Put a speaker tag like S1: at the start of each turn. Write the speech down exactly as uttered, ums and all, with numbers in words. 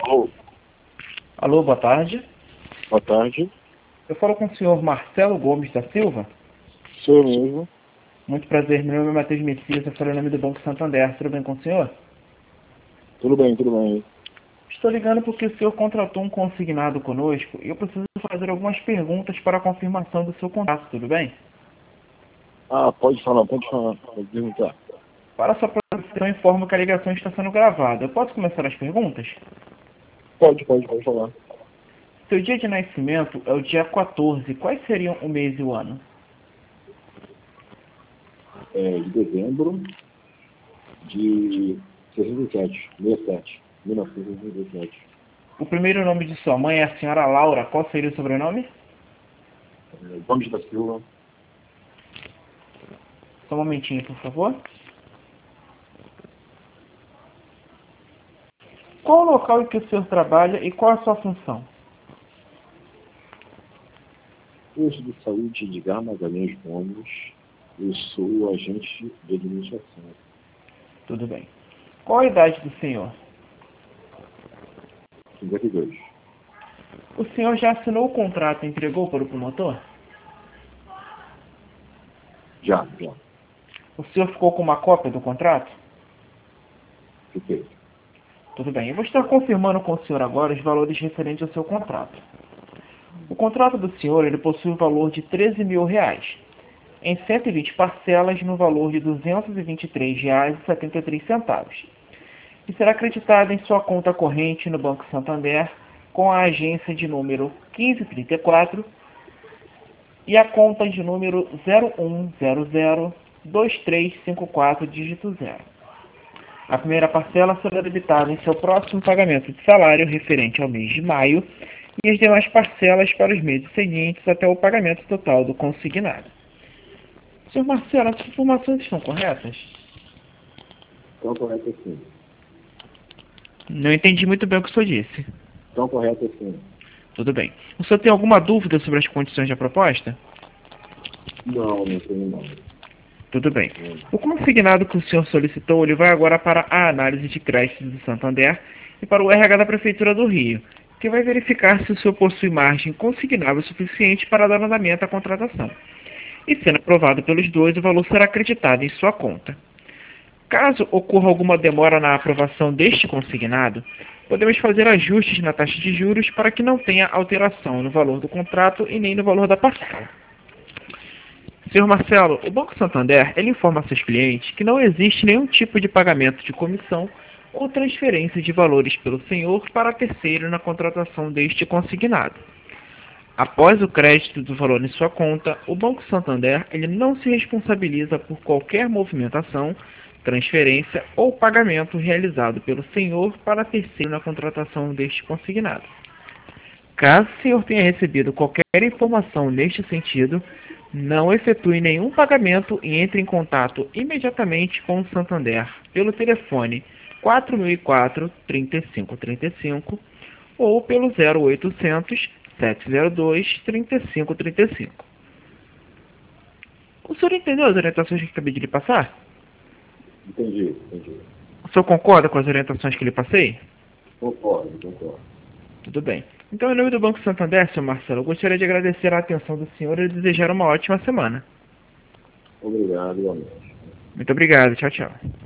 S1: Alô,
S2: Alô, boa tarde.
S1: boa tarde.
S2: Eu falo com o senhor Marcelo Gomes da Silva.
S1: Sou eu mesmo.
S2: Muito prazer, meu nome é Matheus Messias, eu falo em nome do Banco Santander. Tudo bem com o senhor?
S1: Tudo bem, tudo bem.
S2: Estou ligando porque o senhor contratou um consignado conosco e eu preciso fazer algumas perguntas para a confirmação do seu contrato, tudo bem?
S1: Ah, pode falar, pode falar, pode perguntar.
S2: Para a sua proteção, eu informo que a ligação está sendo gravada. Eu posso começar as perguntas?
S1: Pode, pode, pode falar.
S2: Seu dia de nascimento é o dia quatorze. Quais seriam o mês e o ano?
S1: É de dezembro de sessenta e sete, sessenta e sete, mil novecentos e sessenta e sete.
S2: O primeiro nome de sua mãe é a senhora Laura. Qual seria o sobrenome?
S1: É, Gomes da Silva,
S2: Só um momentinho, por favor. Qual o local em que o senhor trabalha e qual a sua função?
S1: posto de saúde de Edgar Magalhães Gomes. Eu sou agente de administração.
S2: Tudo bem. Qual a idade do senhor?
S1: cinquenta e dois.
S2: O senhor já assinou o contrato e entregou para o promotor?
S1: Já, já.
S2: O senhor ficou com uma cópia do contrato?
S1: Fiquei.
S2: Tudo bem. Eu vou estar confirmando com o senhor agora os valores referentes ao seu contrato. O contrato do senhor ele possui o valor de treze mil reais, em cento e vinte parcelas no valor de duzentos e vinte e três reais e setenta e três centavos. E será acreditado em sua conta corrente no Banco Santander com a agência de número quinze trinta e quatro e a conta de número zero um zero zero dois três cinco quatro dígito zero. A primeira parcela será debitada em seu próximo pagamento de salário referente ao mês de maio e as demais parcelas para os meses seguintes até o pagamento total do consignado. senhor Marcelo, as informações estão corretas?
S1: Estão correto assim.
S2: Não entendi muito bem o que o senhor disse.
S1: Estão correto assim.
S2: Tudo bem. O senhor tem alguma dúvida sobre as condições da proposta?
S1: Não, não tenho não.
S2: Tudo bem. O consignado que o senhor solicitou, ele vai agora para a análise de crédito do Santander e para o R H da Prefeitura do Rio, que vai verificar se o senhor possui margem consignável suficiente para dar andamento à contratação. E sendo aprovado pelos dois, o valor será acreditado em sua conta. Caso ocorra alguma demora na aprovação deste consignado, podemos fazer ajustes na taxa de juros para que não tenha alteração no valor do contrato e nem no valor da parcela. senhor Marcelo, o Banco Santander ele informa a seus clientes que não existe nenhum tipo de pagamento de comissão ou transferência de valores pelo senhor para terceiro na contratação deste consignado. Após o crédito do valor em sua conta, o Banco Santander ele não se responsabiliza por qualquer movimentação, transferência ou pagamento realizado pelo senhor para terceiro na contratação deste consignado. Caso o senhor tenha recebido qualquer informação neste sentido, não efetue nenhum pagamento e entre em contato imediatamente com o Santander pelo telefone quatro mil e quatro, trinta e cinco trinta e cinco ou pelo zero oitocentos, sete zero dois, trinta e cinco trinta e cinco. O senhor entendeu as orientações que acabei de lhe passar?
S1: Entendi, entendi.
S2: O senhor concorda com as orientações que lhe passei?
S1: Concordo, concordo.
S2: Tudo bem. Então, em nome do Banco Santander, senhor Marcelo, eu gostaria de agradecer a atenção do senhor e desejar uma ótima semana.
S1: Obrigado, igualmente.
S2: Muito obrigado. Tchau, tchau.